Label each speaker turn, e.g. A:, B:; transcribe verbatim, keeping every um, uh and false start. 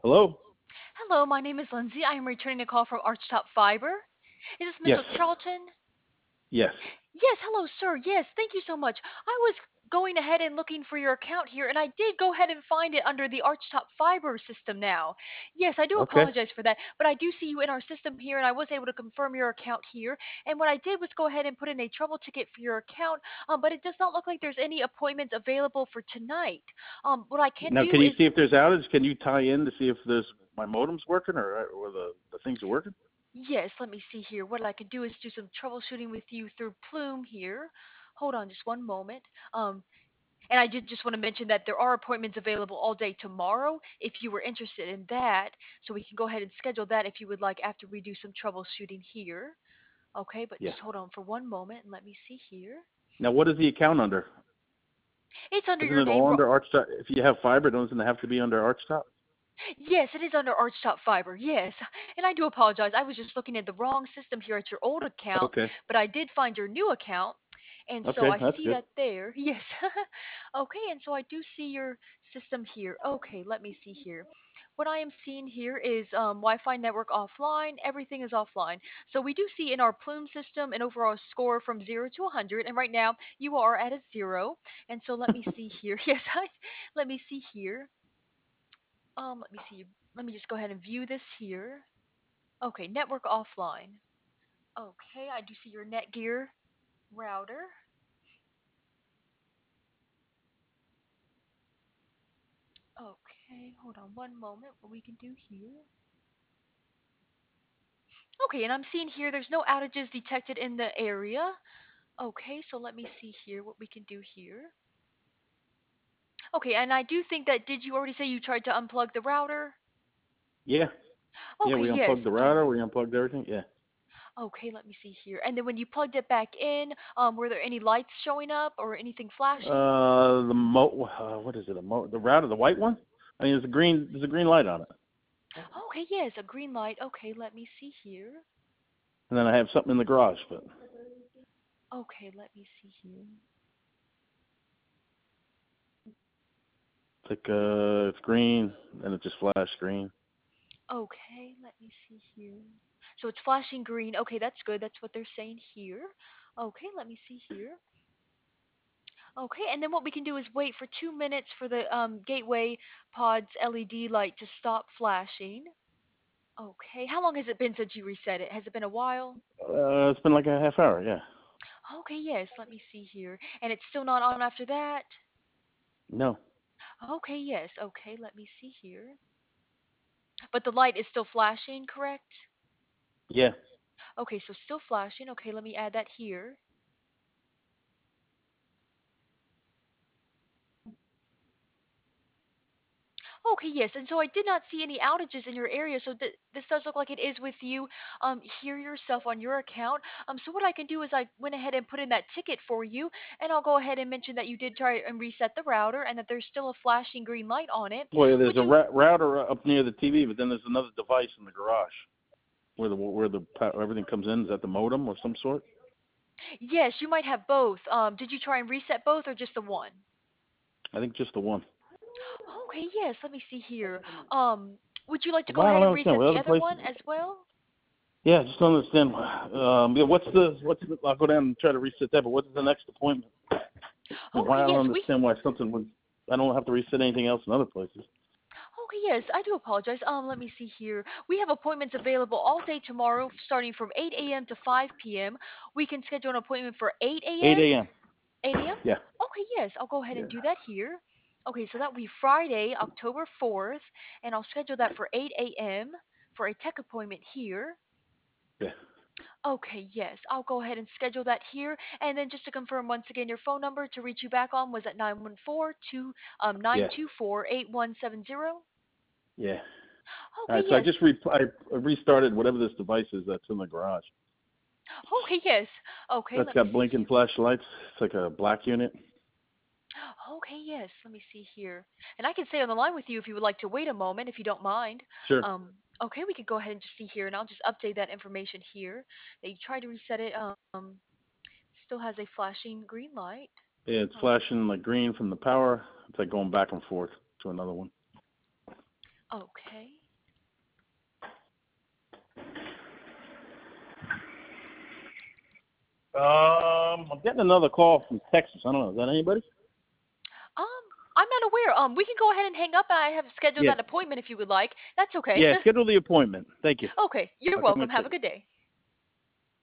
A: Hello?
B: Hello, my name is Lindsay. I am returning a call from Archtop Fiber. Is this
A: Yes.
B: mister Charlton?
A: Yes.
B: Yes, hello, sir. Yes, thank you so much. I was going ahead and looking for your account here, and I did go ahead and find it under the Archtop Fiber system now. Yes, I do
A: Okay.
B: apologize for that, but I do see you in our system here, and I was able to confirm your account here. And what I did was go ahead and put in a trouble ticket for your account, um, but it does not look like there's any appointments available for tonight. Um, what I can
A: Now, can
B: do
A: you see
B: is
A: if there's outage? Can you tie in to see if there's my modem's working or or the the things are working?
B: Yes, let me see here. What I could do is do some troubleshooting with you through Plume here. Hold on just one moment. Um, and I did just want to mention that there are appointments available all day tomorrow if you were interested in that. So we can go ahead and schedule that if you would like after we do some troubleshooting here. Okay, but
A: Yeah.
B: just hold on for one moment and let me see here.
A: Now, what is the account under?
B: It's under
A: Isn't
B: your
A: it
B: name.
A: all
B: Ro-
A: under Archtop? If you have fiber, doesn't it have to be under Archtop?
B: Yes, it is under Archtop Fiber. Yes. And I do apologize. I was just looking at the wrong system here at your old account,
A: Okay.
B: but I did find your new account. And so
A: Okay,
B: I
A: that's
B: see
A: good.
B: that there. Yes. Okay, and so I do see your system here. Okay, let me see here. What I am seeing here is um, Wi-Fi network offline. Everything is offline. So we do see in our Plume system an overall score from zero to one hundred. And right now you are at a zero. And so let me see here. Yes, I, let me see here. Um, let me see. Let me just go ahead and view this here. Okay, network offline. Okay, I do see your Netgear router. Okay, hold on one moment. What we can do here. Okay, and I'm seeing here there's no outages detected in the area. Okay, so let me see here what we can do here. Okay, and I do think that did you already say you tried to unplug the router?
A: Yeah. Yeah,
B: Okay,
A: we unplugged
B: yes.
A: the
B: Um,
A: router. We unplugged everything. Yeah.
B: okay, let me see here. And then when you plugged it back in, um, were there any lights showing up or anything flashing?
A: Uh, the mo. Uh, what is it? A mo. The router, the white one. I mean, there's a green. There's a green light on it.
B: Okay, yes, a green light. Okay, let me see here.
A: And then I have something in the garage, but
B: Okay, let me see here.
A: it's like uh, it's green, and it just flashed green.
B: Okay, let me see here. So it's flashing green. Okay, that's good. That's what they're saying here. Okay, let me see here. Okay, and then what we can do is wait for two minutes for the um, gateway pod's L E D light to stop flashing. Okay, how long has it been since you reset it? Has it been a while?
A: Uh, it's been like a half hour. Yeah.
B: Okay, yes, let me see here. And it's still not on after that?
A: No.
B: Okay, yes, okay, let me see here. But the light is still flashing, correct?
A: Yeah.
B: Okay, so still flashing. Okay, let me add that here. Okay, yes, and so I did not see any outages in your area, so th this does look like it is with you um, here yourself on your account. Um, so what I can do is I went ahead and put in that ticket for you, and I'll go ahead and mention that you did try and reset the router and that there's still a flashing green light on it.
A: Well, there's
B: Would
A: a
B: you?
A: ra- router up near the T V, but then there's another device in the garage where the where the everything comes in. Is that the modem of some sort?
B: Yes, you might have both. Um, did you try and reset both or just the one?
A: I think just the one.
B: Okay, yes, let me see here. Um, would you like to
A: Well,
B: go
A: I
B: ahead
A: don't
B: and
A: understand.
B: reset
A: What
B: the
A: other
B: other
A: places?
B: one as well?
A: Yeah, I just don't understand. Um, yeah, what's the what's the, I'll go down and try to reset that. But what's the next appointment?
B: Okay,
A: Why I don't
B: yes, we
A: understand why something would. I don't have to reset anything else in other places.
B: Okay, yes, I do apologize. Um, let me see here. We have appointments available all day tomorrow, starting from eight a m to five p m. We can schedule an appointment for eight a m.
A: eight a m.
B: eight a m.
A: Yeah.
B: Okay, yes, I'll go ahead
A: Yeah.
B: and do that here. Okay, so that will be Friday, October fourth, and I'll schedule that for eight a m for a tech appointment here.
A: Yeah.
B: Okay, yes, I'll go ahead and schedule that here. And then just to confirm once again, your phone number to reach you back on was at nine one four, two um
A: Yeah.
B: nine two four, eight one seven zero.
A: Yeah. All
B: Okay,
A: right. So I
B: yes.
A: just re- I restarted whatever this device is that's in the garage.
B: Okay, yes. Okay,
A: That's
B: let me
A: got
B: see
A: blinking
B: here.
A: flashlights. It's like a black unit.
B: Okay, yes. Let me see here. And I can stay on the line with you if you would like to wait a moment, if you don't mind.
A: Sure.
B: Um, okay, we could go ahead and just see here, and I'll just update that information here. That you tried to reset it. Um, still has a flashing green light.
A: Yeah, it's
B: Oh,
A: flashing like green from the power. It's like going back and forth to another one.
B: Okay.
A: Um, I'm getting another call from Texas. I don't know. Is that anybody?
B: Um, I'm not aware. Um, we can go ahead and hang up. I have scheduled
A: Yeah.
B: that appointment if you would like. That's okay.
A: Yeah. Schedule the appointment. Thank you.
B: Okay, you're
A: How can we
B: welcome.
A: assist
B: Have a
A: you?
B: good day.